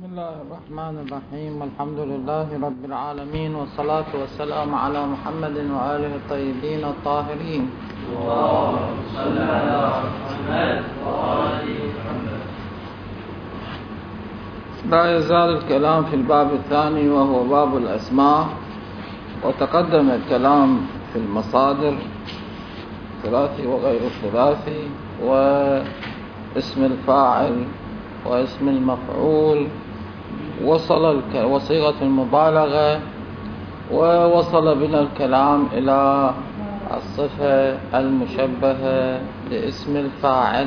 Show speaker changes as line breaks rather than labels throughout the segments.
بسم الله الرحمن الرحيم. الحمد لله رب العالمين، والصلاة والسلام على محمد وآله الطيبين الطاهرين.
اللهم صل على محمد وآل محمد.
لا يزال الكلام في الباب الثاني وهو باب الأسماء، وتقدم الكلام في المصادر الثلاثي وغير الثلاثي، واسم الفاعل واسم المفعول، وصيغة المبالغة، ووصل بنا الكلام إلى الصفة المشبهة لاسم الفاعل.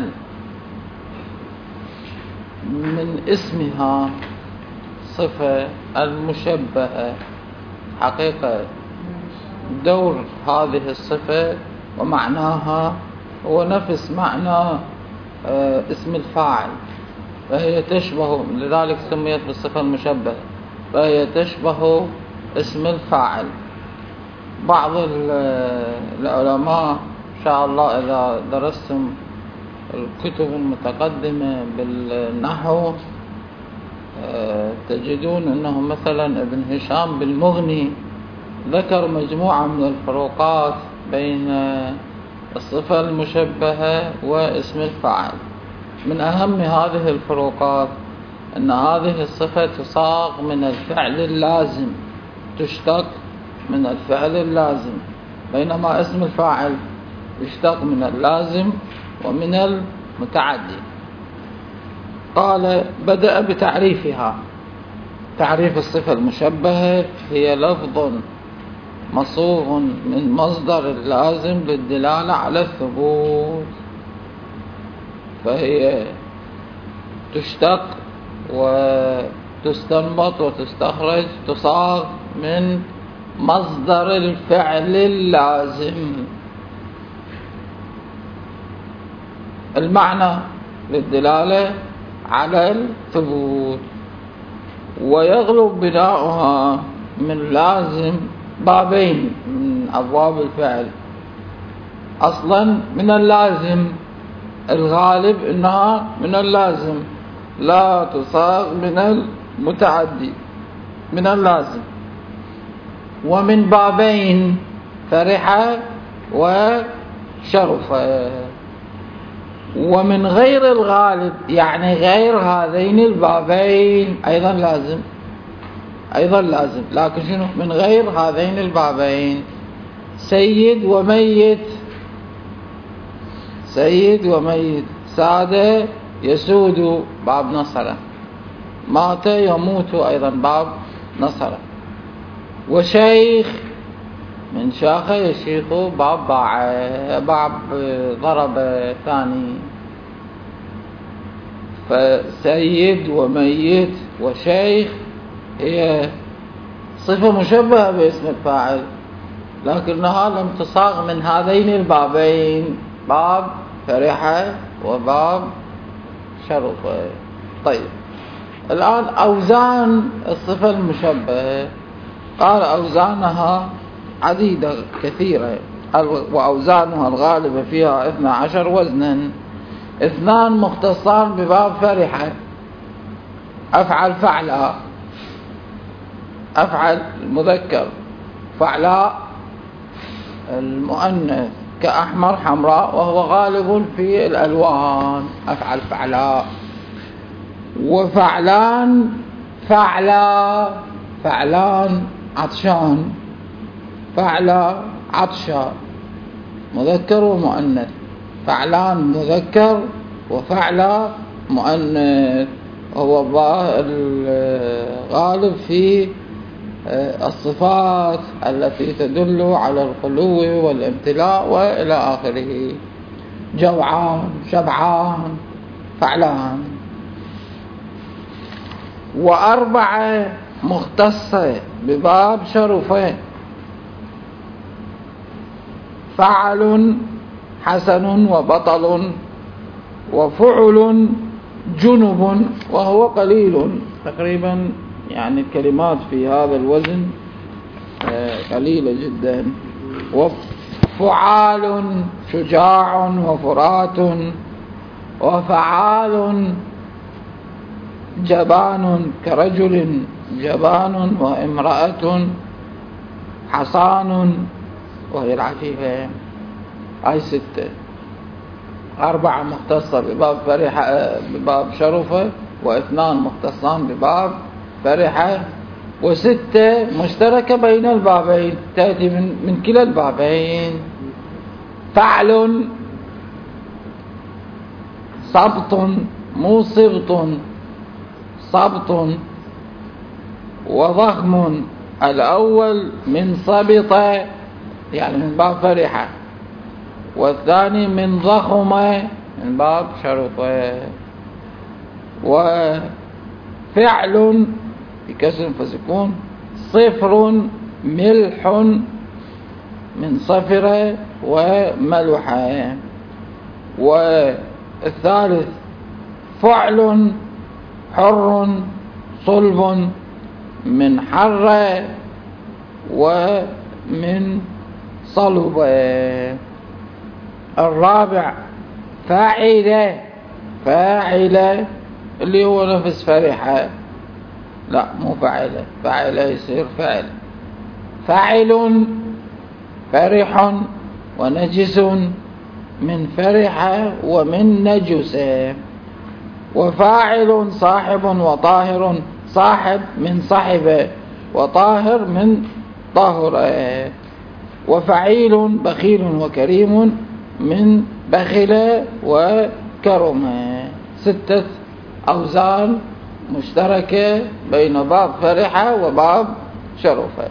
من اسمها صفة المشبهة، حقيقة دور هذه الصفة ومعناها هو نفس معنى اسم الفاعل، فهي تشبه، لذلك سميت بالصفة المشبهة، فهي تشبه اسم الفاعل. بعض العلماء إن شاء الله إذا درستم الكتب المتقدمة بالنحو تجدون أنه مثلا ابن هشام بالمغني ذكر مجموعة من الفروقات بين الصفة المشبهة واسم الفاعل. من أهم هذه الفروقات أن هذه الصفة تصاغ من الفعل اللازم، تشتق من الفعل اللازم، بينما اسم الفاعل يشتق من اللازم ومن المتعدي. قال بدأ بتعريفها. تعريف الصفة المشبهة: هي لفظ مصوغ من مصدر اللازم للدلالة على الثبوت، فهي تشتق وتستنبط وتستخرج، تصاغ من مصدر الفعل اللازم. المعنى للدلالة على الثبوت، ويغلب بناؤها من لازم بابين من أبواب الفعل. أصلا من اللازم الغالب إنها من اللازم، لا تصاغ من المتعدي، من اللازم. ومن بابين فرح وشرف. ومن غير الغالب، يعني غير هذين البابين، أيضا لازم، أيضا لازم، لكن شنو من غير هذين البابين؟ سيد وميت، سيد وميت، ساد يسود باب نصره، مات يموت أيضا باب نصره. وشيخ من شاخ يشيخ باب باع، باب ضرب ثاني. فسيد وميت وشيخ هي صفة مشبهة باسم الفاعل، لكنها لم تصاغ من هذين البابين، باب فرحة وباب شرفة. طيب، الآن أوزان الصفة المشبهة. قال أوزانها عديدة كثيرة، وأوزانها الغالبة فيها 12 وزنا. 2 مختصان بباب فرحة: أفعل فعلا، أفعل المذكر، فعلاء المؤنث، كأحمر حمراء، وهو غالب في الألوان، أفعل فعلاء. وفعلان فعلا، فعلان عطشان، فعلا عطشا، مذكر ومؤنث. فعلان مذكر وفعلا مؤنث، هو الغالب في الصفات التي تدل على الخلو والامتلاء وإلى آخره. جوعان، شبعان، فعلان. 4 مختصة بباب شرفة: فعل حسن وبطل، وفعل جنب وهو قليل. تقريبا يعني الكلمات في هذا الوزن قليلة جدا. وفعال شجاع وفرات، وفعال جبان كرجل جبان، وامرأة حصان وهي العفيفة. هاي 6. 4 مختصة بباب فرحة بباب شرفة، و2 مختصان بباب فرحة، و6 مشتركة بين البابين، تأتي من كلا البابين. فعل صبط، مو صبط، صبط. وضخم الأول من صبط يعني من باب فرحة، والثاني من ضخم من باب شرطة. وفعل بكسر فسكون، صفر ملح من صفر وملح. والثالث فعل حر صلب من حر ومن صلب. الرابع فاعلة، فاعلة اللي هو نفس فرحة، لا مو فاعلة، فاعلة يصير فعل. فاعل فرح ونجس من فرح ومن نجس. وفاعل صاحب وطاهر، صاحب من صحب، وطاهر من طهر. وفعيل بخيل وكريم من بخل وكرم. 6 أوزان مشتركة بين باب فرحة وباب شرفة.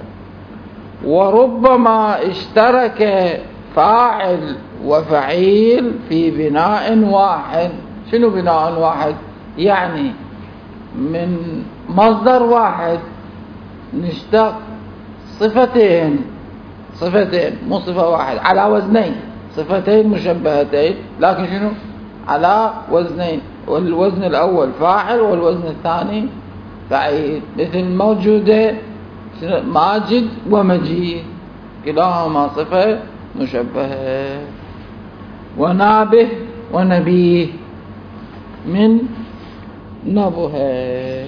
وربما اشترك فاعل وفعيل في بناء واحد. شنو بناء واحد؟ يعني من مصدر واحد نشتق صفتين مو صفة واحد، على وزنين، صفتين مشبهتين، لكن شنو على وزنين، والوزن الأول فاعل والوزن الثاني فعيل. مثل موجودة ماجد ومجيد، كلاهما صفة مشبهة. ونابه ونبيه من نبه.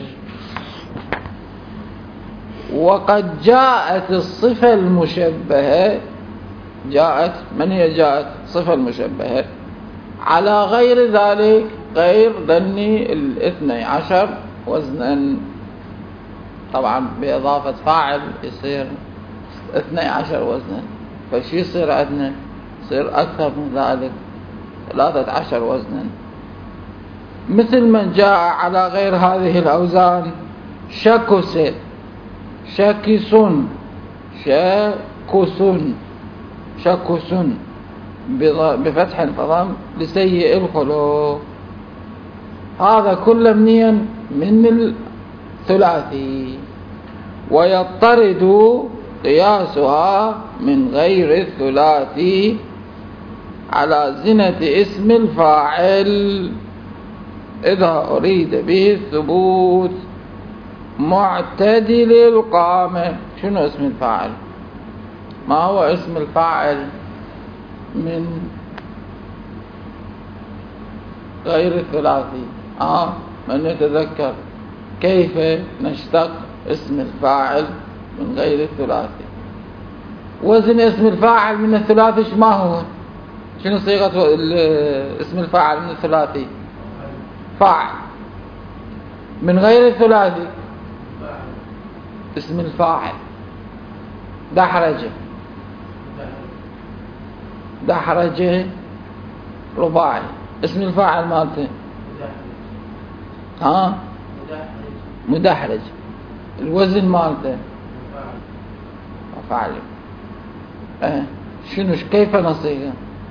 وقد جاءت الصفة المشبهة، جاءت، من هي جاءت؟ صفة المشبهة على غير ذلك، غير ذني 12 وزنا. طبعا بإضافة فاعل يصير 12 وزنا، فشي يصير عندنا؟ يصير أكثر من ذلك، 13 وزنا. مثل من جاء على غير هذه الأوزان: شكس، شكس، شكس، شكس بفتح الضم لسيء الخلق. هذا كله منين؟ من الثلاثي. ويضطرد قياسها من غير الثلاثي على زنة اسم الفاعل إذا أريد به الثبوت معتدل القامة. شنو اسم الفاعل؟ ما هو اسم الفاعل من غير الثلاثي؟ من يتذكر كيف نشتق اسم الفاعل من غير الثلاثي؟ وزن اسم الفاعل من الثلاثي ما هو؟ شنو صيغة اسم الفاعل من الثلاثي؟ فاعل. من غير الثلاثي اسم الفاعل دحرجة، دحرجة رباعي. اسم الفاعل مالته مدحرج. الوزن مالته فاعل. شنو كيف نصيغه؟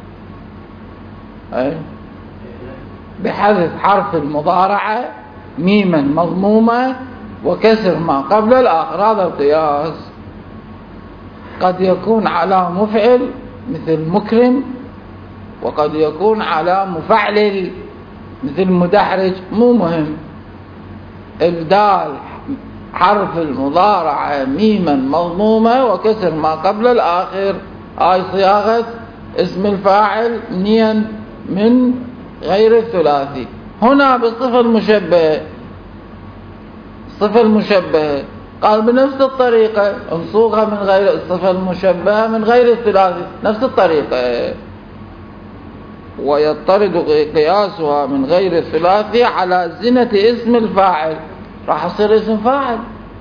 بحذف حرف المضارعة ميما مضمومة وكسر ما قبل الآخر. هذا القياس. قد يكون على مفعل مثل مكرم، وقد يكون على مفعلل مثل مدحرج، مو مهم. الدال حرف المضارعة ميما مضمومة وكسر ما قبل الآخر. هاي صياغة اسم الفاعل من غير الثلاثي. هنا بالصفة المشبهة الصفة المشبهة قال بنفس الطريقة انصوغها من غير الصفة المشبهة من غير الثلاثي نفس الطريقة، ويضطرد قياسها من غير الثلاثي على زنة اسم الفاعل، راح يصير اسم فاعل.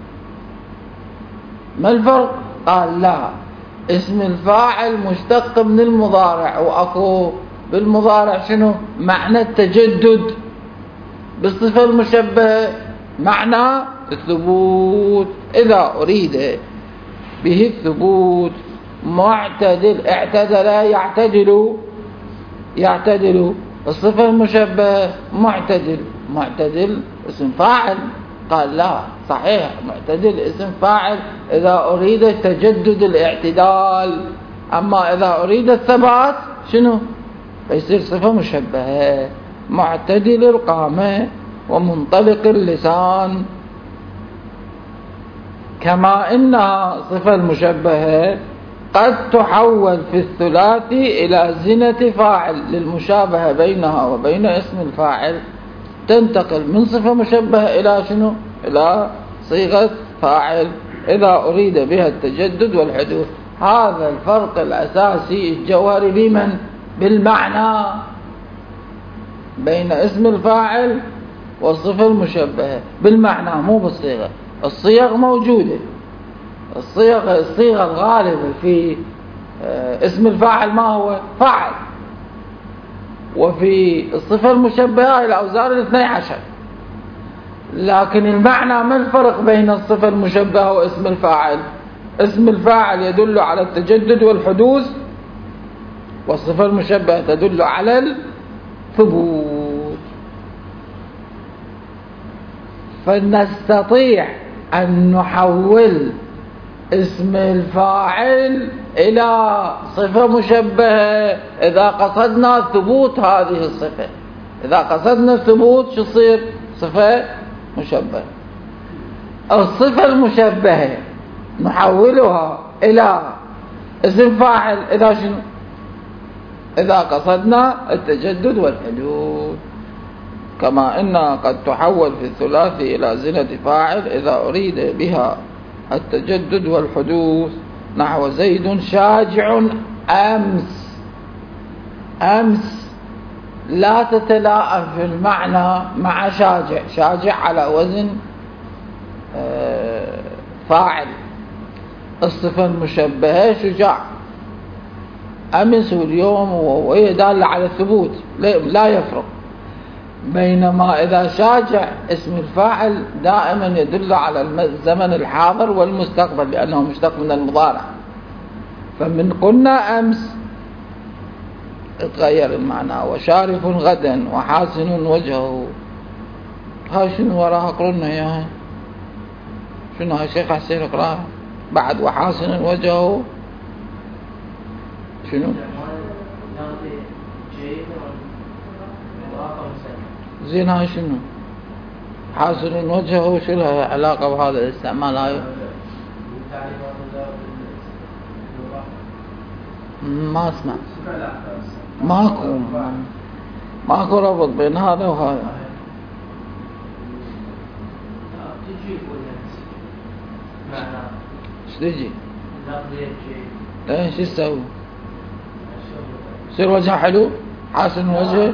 ما الفرق؟ قال لا، اسم الفاعل مشتق من المضارع، وأكو بالمضارع شنو؟ معنى التجدد. بالصفة المشبهة معنى الثبوت، إذا أريد به الثبوت معتدل، اعتدل يعتدل. الصفة المشبهة معتدل اسم فاعل. قال لا صحيح، معتدل اسم فاعل إذا أريد تجدد الاعتدال، أما إذا أريد الثبات شنو؟ فيصير صفة مشبهة. معتدل القامة ومنطلق اللسان، كما إنها صفة المشبهة قد تحول في الثلاثي إلى زنة فاعل للمشابهة بينها وبين اسم الفاعل، تنتقل من صفة مشبهة إلى شنو؟ إلى صيغة فاعل إذا أريد بها التجدد والحدوث. هذا الفرق الأساسي الجوهري بمن؟ بالمعنى، بين اسم الفاعل والصفة المشبهة بالمعنى، مو بالصيغة. الصيغ موجودة، الصيغة الغالبة في اسم الفاعل ما هو؟ فاعل. وفي الصفة المشبهة الأوزار 12. لكن المعنى ما الفرق بين الصفة المشبهة واسم الفاعل؟ اسم الفاعل يدل على التجدد والحدوث، والصفة المشبهة تدل على الثبوت. فنستطيع أن نحول اسم الفاعل إلى صفة مشبهة إذا قصدنا ثبوت هذه الصفة. إذا قصدنا الثبوت شو يصير؟ صفة مشبهة. الصفة المشبهة نحولها إلى اسم فاعل إذا شنو؟ إذا قصدنا التجدد والحدوث، كما إنها قد تحول في الثلاثي إلى زنة فاعل إذا أريد بها التجدد والحدوث، نحو زيد شاجع أمس لا تتلاءم في المعنى مع شاجع على وزن فاعل. الصفة المشبهة شجاع، أمس واليوم، وهي دالة على الثبوت لا يفرق. بينما إذا شاجع اسم الفاعل دائما يدل على الزمن الحاضر والمستقبل لأنه مشتق من المضارع. فمن قلنا أمس اتغير المعنى، وشارف غدا وحاسن وجهه. هاي شنو وراها؟ قلنا اياها شنو هاي شيخ حسين اقراها بعد وحاسن وجهه شنو؟ زين هاي شنو؟ حاسن وجهه شو لها علاقة بهذا الاستعمال؟ هاي ما اسمع، ماكو ربط بين هذا وهذا. ايش تجي؟ ايش يسوي؟ يصير وجهه حلو، حاسن وجهه.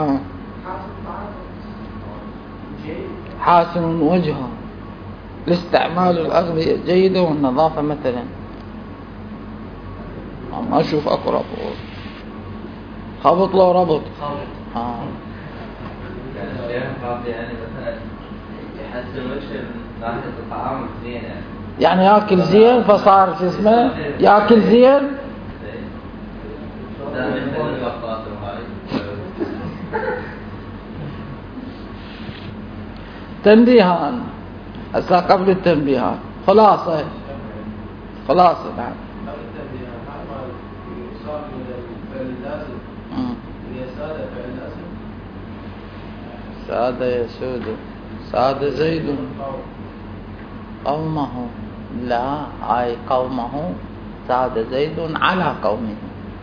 حاسن وجهه لاستعمال الأغذية جيدة والنظافة مثلا. ما أشوف أكو ربط، خبط له ربط.
يعني مثلا يحسن وجهه من ناحية الطعام زين،
يعني ياكل زين فصار شو اسمه ياكل زين. تنبيهان هسه قبل التنبيهات، خلاصة نعم. ساد يسود، ساد زيد قومه، لا هاي قومه ساد زيد على قومه،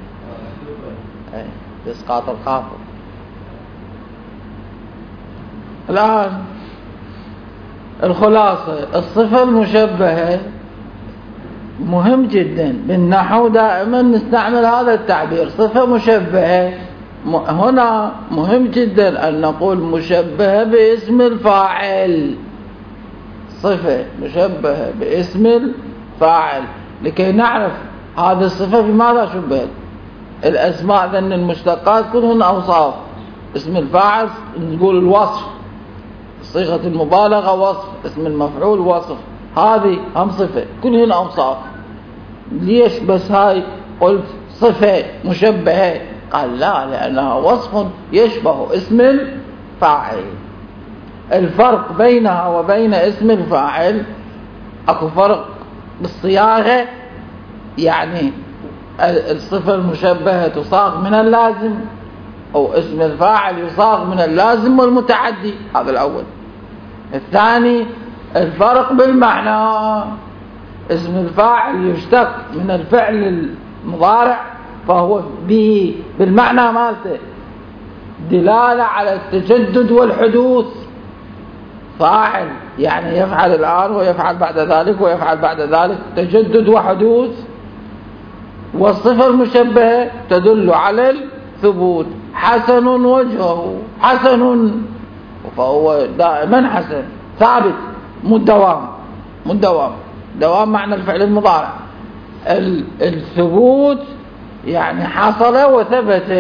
بإسقاط الخافض. الآن الخلاصة الصفة المشبهة مهم جدا بالنحو، دائما نستعمل هذا التعبير صفة مشبهة. هنا مهم جدا أن نقول مشبهة باسم الفاعل، صفة مشبهة باسم الفاعل، لكي نعرف هذه الصفة بماذا شبهت. الأسماء ذن المشتقات كلهن أوصاف، اسم الفاعل نقول الوصف، صيغة المبالغة وصف، اسم المفعول وصف، هذه هم صفة كلهن أوصاف. ليش بس هاي قلت صفة مشبهة؟ قال لا، لأنها وصف يشبه اسم الفاعل. الفرق بينها وبين اسم الفاعل اكو فرق بالصياغة، يعني الصفة المشبهة تصاغ من اللازم، أو اسم الفاعل يصاغ من اللازم والمتعدي، هذا الأول. الثاني الفرق بالمعنى، اسم الفاعل يشتق من الفعل المضارع، فهو به بالمعنى مالته دلالة على التجدد والحدوث. فاعل يعني يفعل الآن ويفعل بعد ذلك ويفعل بعد ذلك، تجدد وحدوث. والصفة المشبهة تدل على الثبوت، حسن وجهه، حسن فهو دائما حسن ثابت، مدوام دوام معنى الفعل المضارع. الثبوت يعني حصل وثبت.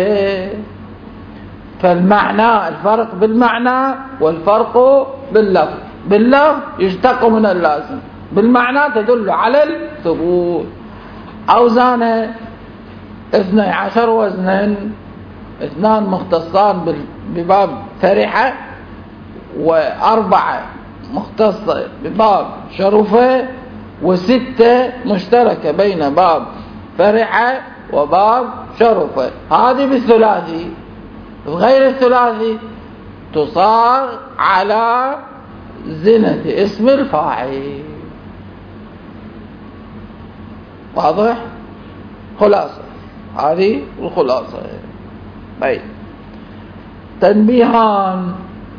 فالمعنى الفرق بالمعنى والفرق باللفظ. باللفظ يشتق من اللازم، بالمعنى تدل على الثبوت. أوزان 12 وزنا، 2 مختصان بباب فرحة، و4 مختصة بباب شرفة، و6 مشتركة بين باب فرحة وباب شرفة. هذه بالثلاثي. غير الثلاثي تصاغ على زنة اسم الفاعل. واضح؟ خلاصة، هذه الخلاصة. طيب، تنبيهان.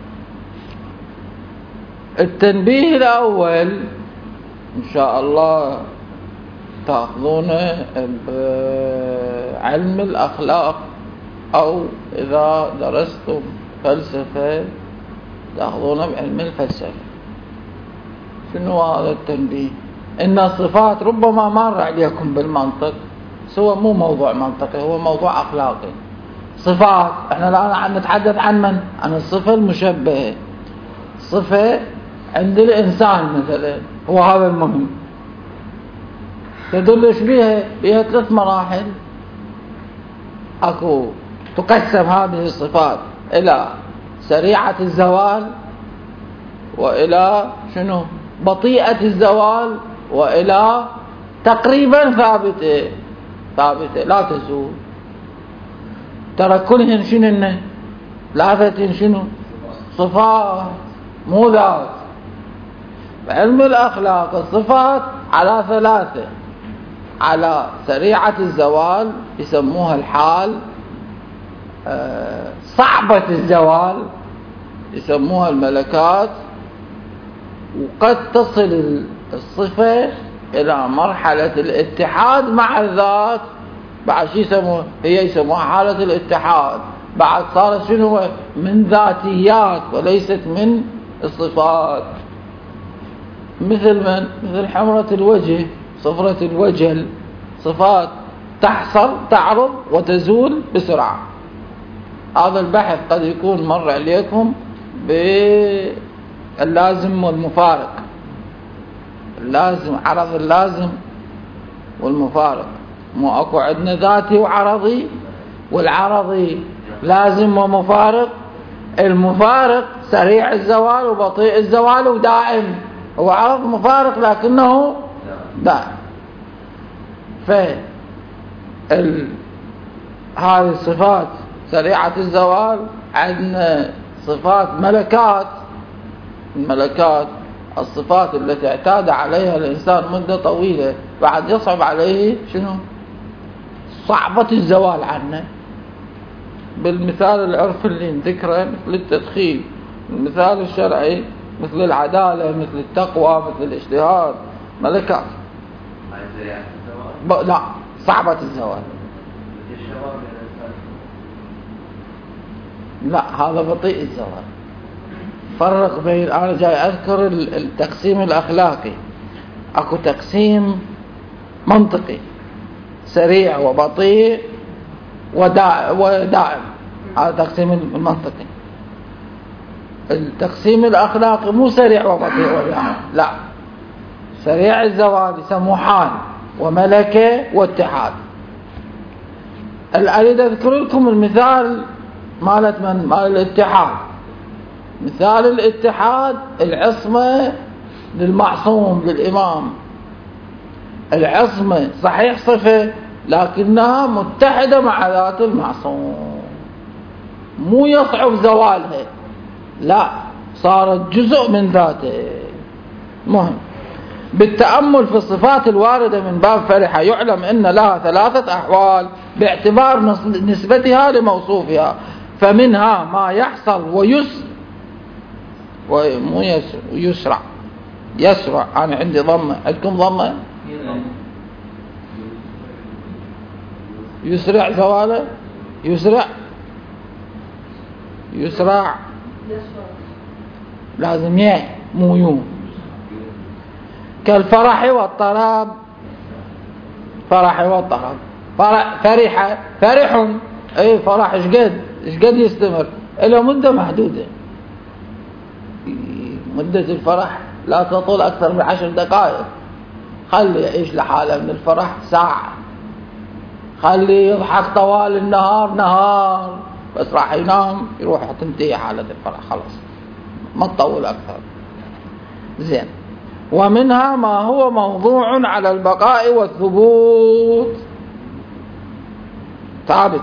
التنبيه الأول إن شاء الله تأخذونه بعلم الأخلاق، أو إذا درستم فلسفة تأخذونه بعلم الفلسفة. شنو هذا التنبيه؟ إن الصفات ربما مر عليكم بالمنطق، سوى مو موضوع منطقي، هو موضوع أخلاقي. صفات، احنا الآن عم نتحدث عن من؟ عن الصفة المشبهة. صفة عند الإنسان مثلا، هو هذا المهم. تدلش بها 3 مراحل. أكو تقسم هذه الصفات إلى سريعة الزوال، وإلى شنو؟ بطيئة الزوال، وإلى تقريبا ثابتة لا تزول. ترى كلهن شنو؟ 3 شنو؟ صفات مو ذات. بعلم الأخلاق الصفات على 3: على سريعة الزوال يسموها الحال، صعبة الزوال يسموها الملكات، وقد تصل الصفة إلى مرحلة الاتحاد مع الذات. بعد شو يسموها؟ هي يسموها حالة الاتحاد. بعد صارت شنو؟ من ذاتيات وليست من الصفات. مثل من؟ مثل حمرة الوجه، صفرة الوجل، صفات تحصل تعرض وتزول بسرعة. هذا البحث قد يكون مر عليكم باللازم والمفارق. اللازم، عرض اللازم والمفارق. مو اكو عندنا ذاتي وعرضي، والعرضي لازم ومفارق. المفارق سريع الزوال وبطيء الزوال ودائم، هو عرض مفارق لكنه دائم. هذه الصفات سريعة الزوال. عندنا صفات ملكات. الملكات الصفات التي اعتاد عليها الإنسان مدة طويلة، بعد يصعب عليه شنو؟ صعبة الزوال عنه. بالمثال العرفي اللي نذكره مثل التدخين، المثال الشرعي مثل العدالة، مثل التقوى، مثل الاجتهاد، ملكات. لا، صعبة الزوال. لا، هذا بطيء الزوال. فرق بين، أنا جاي أذكر التقسيم الأخلاقي. أكو تقسيم منطقي، سريع وبطيء ودائم. هذا تقسيم المنطقي. التقسيم الأخلاقي مو سريع وبطيء ودائم، لا، سريع الزوال يسموه حال وملكة واتحاد. أريد أذكر لكم المثال مال الاتحاد. مثال الاتحاد العصمة للمعصوم للإمام. العصمة صحيح صفة لكنها متحدة مع ذات المعصوم، مو يصعب زوالها، لا، صارت جزء من ذاته. مهم. بالتأمل في الصفات الواردة من باب فرحة يعلم أن لها 3 أحوال باعتبار نسبتها لموصوفها. فمنها ما يحصل يسرع. أنا عندي ضمة، عندكم ضمة؟ يسرع زواله، يسرع لازم مو يو. كالفرح والطرب. فرح، اي فرح ايش قد يستمر؟ إلى مدة محدودة. مدة الفرح لا تطول أكثر من 10 دقائق. خلي يعيش لحاله من الفرح ساعة، خلي يضحك طوال النهار نهار، بس راح ينام يروح تنتهي حالة الفرح، خلاص ما تطول أكثر. زين. ومنها ما هو موضوع على البقاء والثبوت، ثابت.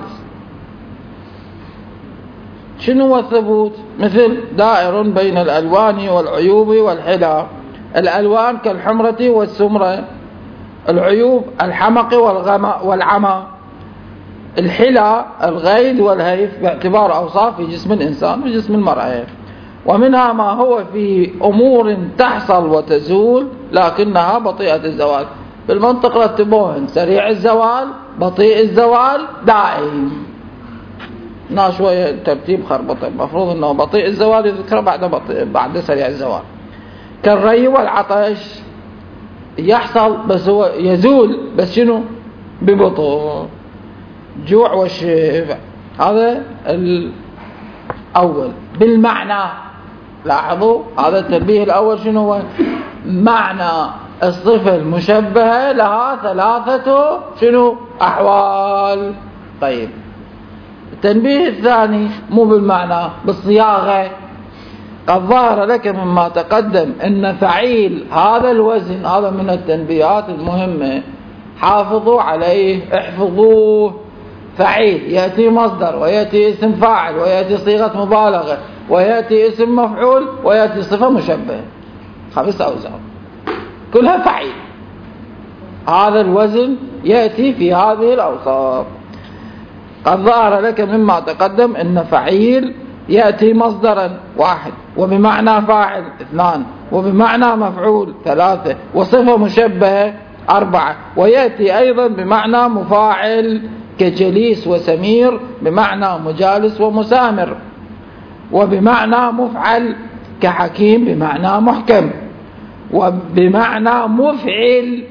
شنو هو الثبوت؟ مثل دائر بين الألوان والعيوب والحلى. الألوان كالحمرة والسمرة، العيوب الحمق والعمى، الحلى الغيد والهيف باعتبار أوصاف في جسم الإنسان وجسم المرأة. ومنها ما هو في أمور تحصل وتزول لكنها بطيئة الزوال. بالمنطق رتبوهن: سريع الزوال، بطيء الزوال، دائم. هنا شوية ترتيب خربطة، المفروض أنه بطيء الزوال يذكر بعد سريع الزوال. كالري والعطش يحصل بس هو يزول، بس شنو؟ ببطء. جوع والشبع، هذا الأول. بالمعنى، لاحظوا هذا التنبيه الأول شنو هو؟ معنى الصفة المشبهة لها 3 شنو؟ أحوال. طيب، التنبيه الثاني مو بالمعنى، بالصياغة. قد ظهر لك مما تقدم أن فعيل هذا الوزن، هذا من التنبيهات المهمة، حافظوا عليه، احفظوه. فعيل يأتي مصدر، ويأتي اسم فاعل، ويأتي صيغة مبالغة، ويأتي اسم مفعول، ويأتي صفة مشبهة. 5 أوزان كلها فعيل. هذا الوزن يأتي في هذه الأوصاف. قد ظهر لك مما تقدم أن فعيل يأتي مصدرا 1، وبمعنى فاعل 2، وبمعنى مفعول 3، وصفة مشبهة 4، ويأتي أيضا بمعنى مفاعل كجليس وسمير، بمعنى مجالس ومسامر، وبمعنى مفعل كحكيم بمعنى محكم، وبمعنى مفعل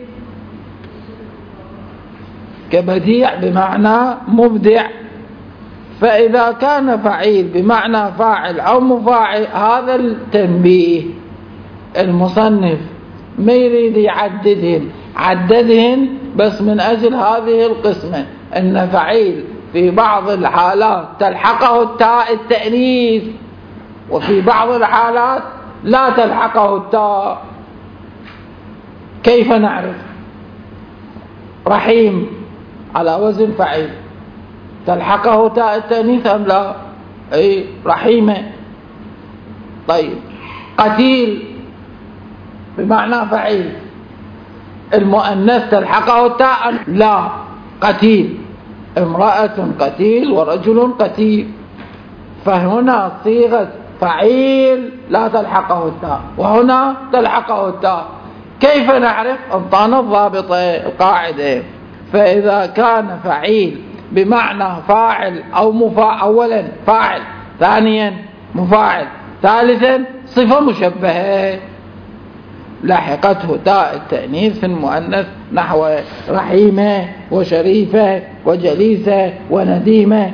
كبديع بمعنى مبدع. فإذا كان فعيل بمعنى فاعل أو مفاعل، هذا التنبيه المصنف ما يريد عددهن بس من أجل هذه القسمة، أن فعيل في بعض الحالات تلحقه التاء التأنيث، وفي بعض الحالات لا تلحقه التاء. كيف نعرف؟ رحيم على وزن فعيل تلحقه تاء التأنيث أم لا؟ أي رحيمة. طيب، قتيل بمعنى فعيل المؤنث تلحقه التاء؟ لا، قتيل امرأة قتيل ورجل قتيل. فهنا صيغة فعيل لا تلحقه التاء وهنا تلحقه التاء. كيف نعرف؟ انطانا الضابطة القاعدة. فإذا كان فعيل بمعنى فاعل أو مفاعل، أولا فاعل، ثانيا مفاعل، ثالثا صفة مشبهة لاحقته تاء التأنيث في المؤنث نحو رحيمة وشريفة وجليسة ونديمة.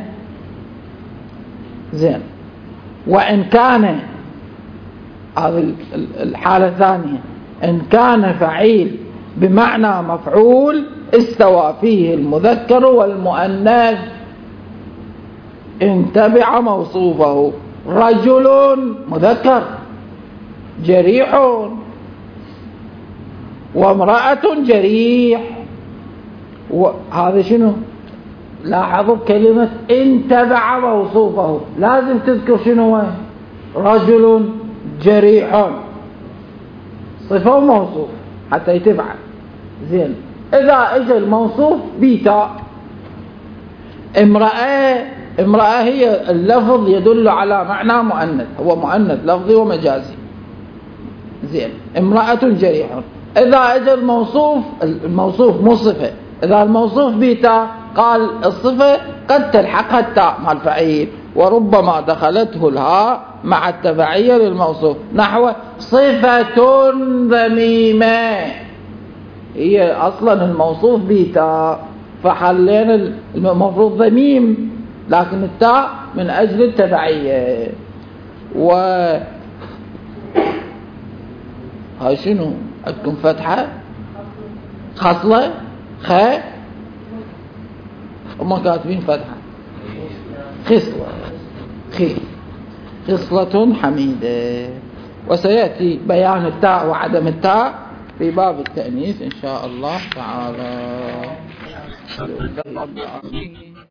زين. وإن كان هذه الحالة الثانية، إن كان فعيل بمعنى مفعول استوى فيه المذكر والمؤنث إن تبع موصوفه. رجل مذكر جريح، وامرأة جريح. وهذا شنو؟ لاحظوا كلمة إن تبع موصوفه، لازم تذكر شنو؟ رجل جريح، صفة وموصوف حتى يتبع. زين. إذا اجى الموصوف بيتا، امرأة هي اللفظ يدل على معنى مؤنث، هو مؤنث لفظي ومجازي. زين. امرأة جريح. إذا اجى الموصوف مو صفة، إذا الموصوف بيتا قال الصفة قد تلحقها التاء مع الفعيل، وربما دخلته الهاء مع التبعية للموصوف نحو صفة ذميمة. هي أصلا الموصوف بيتا، فحلين المفروض ذميم، لكن التاء من أجل التبعية. هاي شنو عندكم؟ فتحة خصلة هم كاتبين فتحة خصلة حميدة. وسيأتي بيان التاء وعدم التاء في باب التأنيث إن شاء الله تعالى.